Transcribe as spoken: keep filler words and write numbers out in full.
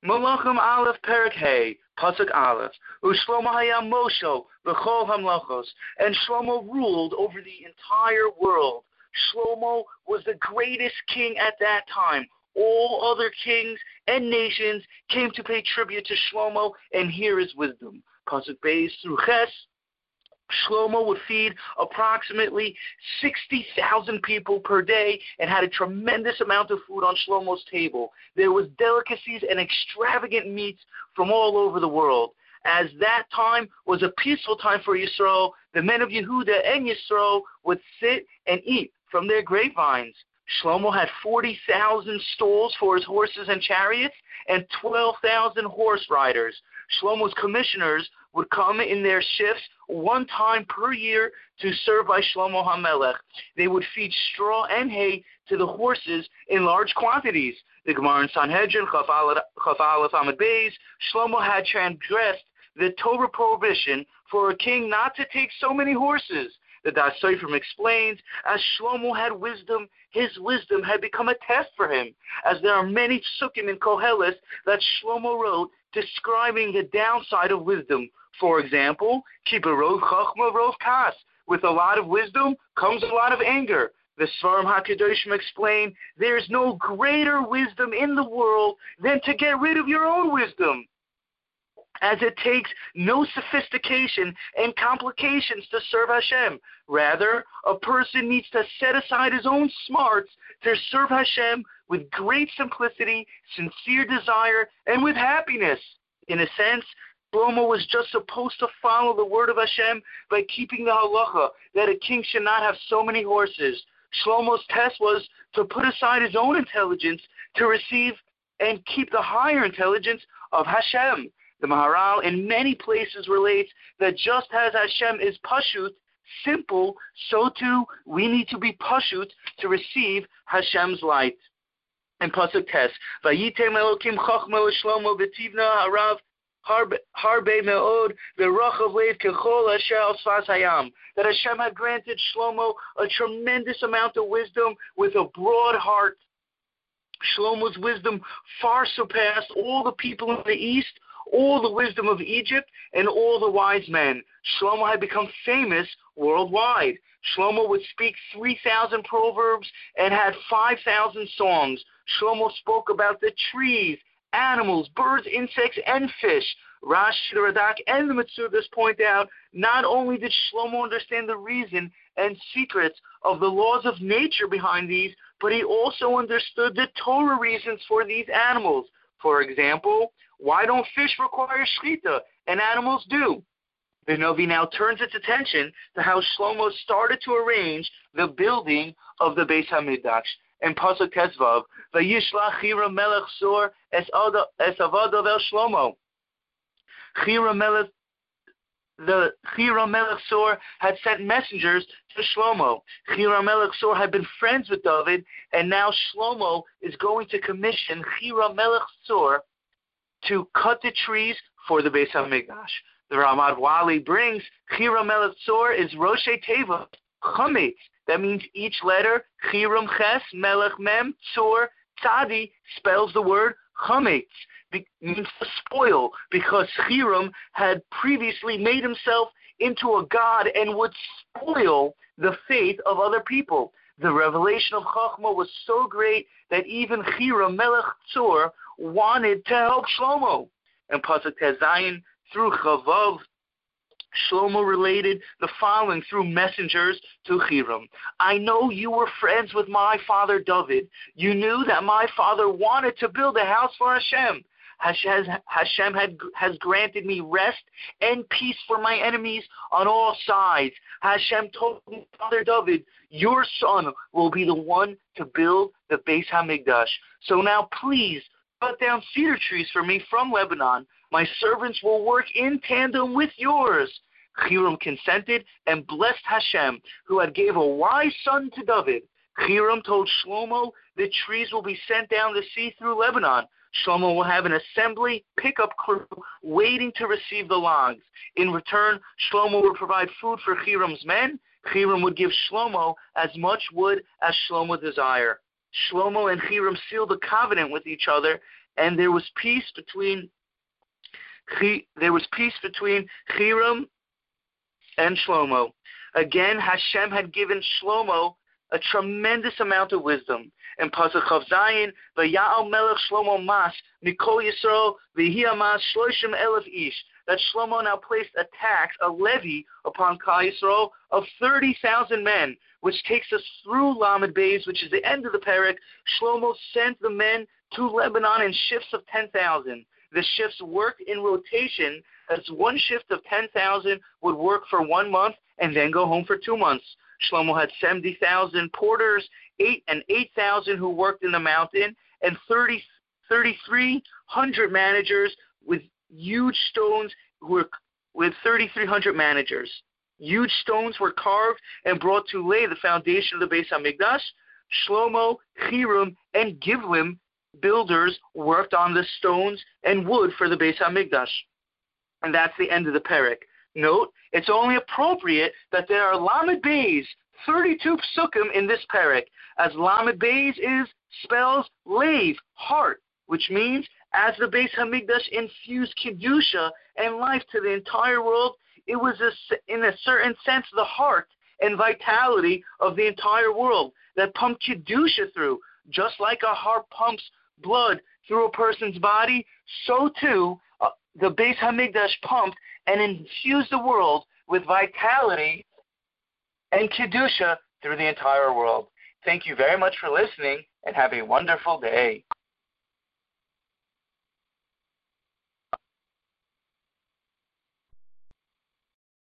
Malachim Aleph Perak Hey, Pasuk Aleph. Ushlomo Hayam Moshe V'chol Hamlachos. And Shlomo ruled over the entire world. Shlomo was the greatest king at that time. All other kings and nations came to pay tribute to Shlomo and hear his wisdom. Pasuk Beis through Ches. Shlomo would feed approximately sixty thousand people per day and had a tremendous amount of food on Shlomo's table. There was delicacies and extravagant meats from all over the world. As that time was a peaceful time for Yisrael, the men of Yehuda and Yisrael would sit and eat from their grapevines. Shlomo had forty thousand stalls for his horses and chariots and twelve thousand horse riders. Shlomo's commissioners would come in their shifts one time per year to serve by Shlomo HaMelech. They would feed straw and hay to the horses in large quantities. The Gemara in Sanhedrin, Chaf Aleph Amud Beis, Shlomo had transgressed the Torah prohibition for a king not to take so many horses. The Das Sofrim explains, as Shlomo had wisdom, his wisdom had become a test for him, as there are many psukim in Koheles that Shlomo wrote describing the downside of wisdom. For example, Kibarov Chachma Rov Kas. With a lot of wisdom comes a lot of anger. The Svarim HaKadoshim explain, there is no greater wisdom in the world than to get rid of your own wisdom, as it takes no sophistication and complications to serve Hashem. Rather, a person needs to set aside his own smarts to serve Hashem with great simplicity, sincere desire, and with happiness. In a sense, Shlomo was just supposed to follow the word of Hashem by keeping the halacha that a king should not have so many horses. Shlomo's test was to put aside his own intelligence to receive and keep the higher intelligence of Hashem. The Maharal in many places relates that just as Hashem is pashut, simple, so too we need to be pashut to receive Hashem's light. And Pasuk Tes, Vayitem Elokim Chachma Shlomo B'tivna Harav Harbe Me'od V'Rachav Lev Kechol Asher Al Sfas Hayam. That Hashem had granted Shlomo a tremendous amount of wisdom with a broad heart. Shlomo's wisdom far surpassed all the people in the east, all the wisdom of Egypt, and all the wise men. Shlomo had become famous worldwide. Shlomo would speak three thousand proverbs and had five thousand songs. Shlomo spoke about the trees, animals, birds, insects, and fish. Rashi, the Radak, and the Metzudas point out, not only did Shlomo understand the reason and secrets of the laws of nature behind these, but he also understood the Torah reasons for these animals. For example, why don't fish require shechita and animals do? The Novi now turns its attention to how Shlomo started to arrange the building of the Beis HaMikdash. And Pasuk Tezvav, Vayishlach Hiram Melech Sor es Avadav El Shlomo. Hiram Melech, the Hiram Melech Sor had sent messengers to Shlomo. Hiram Melech Sor had been friends with David, and now Shlomo is going to commission Hiram Melech Sor to cut the trees for the Beis HaMikdash. The Ramad Wali brings Hiram Melech Sor is Roshei Teva Chametz. That means each letter, Hiram Ches, Melech Mem, Sor, Tzadi, spells the word Chametz, be, means to spoil, because Hiram had previously made himself into a god and would spoil the faith of other people. The revelation of Chachma was so great that even Hiram Melech Tzor wanted to help Shlomo. And Pasuk Tezayin, through Chavav, Shlomo related the following through messengers to Hiram. I know you were friends with my father David. You knew that my father wanted to build a house for Hashem. Hashem had, has granted me rest and peace for my enemies on all sides. Hashem told me, Father David, your son will be the one to build the Beis HaMikdash. So now please cut down cedar trees for me from Lebanon. My servants will work in tandem with yours. Hiram consented and blessed Hashem, who had gave a wise son to David. Hiram told Shlomo the trees will be sent down the sea through Lebanon. Shlomo will have an assembly pickup crew waiting to receive the logs. In return, Shlomo would provide food for Hiram's men. Hiram would give Shlomo as much wood as Shlomo desired. Shlomo and Hiram sealed a covenant with each other and there was peace between there was peace between Hiram and Shlomo. Again, Hashem had given Shlomo a tremendous amount of wisdom. In Pasuk Chav Zayin, V'ya'al Melech Shlomo Mas Mikol Yisrael V'hi Mas Shloshim Elef Ish. That Shlomo now placed a tax, a levy upon Klal Yisrael of thirty thousand men, which takes us through Lamed Beis, which is the end of the parak. Shlomo sent the men to Lebanon in shifts of ten thousand. The shifts worked in rotation, as one shift of ten thousand would work for one month and then go home for two months. Shlomo had seventy thousand porters, eight and eight thousand who worked in the mountain, and thirty, thirty-three hundred managers with huge stones who were with thirty-three hundred managers. Huge stones were carved and brought to lay the foundation of the Beis HaMikdash. Shlomo, Hiram, and Givlim builders worked on the stones and wood for the Beis HaMikdash. And that's the end of the parak. Note, it's only appropriate that there are Lamed Beis, thirty-two psukim in this parak, as Lamed Beis is spells Lev, heart, which means as the Beis HaMikdash infused Kedusha and life to the entire world, it was a, in a certain sense the heart and vitality of the entire world that pumped Kedusha through. Just like a heart pumps blood through a person's body, so too uh, the Beis HaMikdash pumped and infused the world with vitality and Kedusha through the entire world. Thank you very much for listening, and have a wonderful day.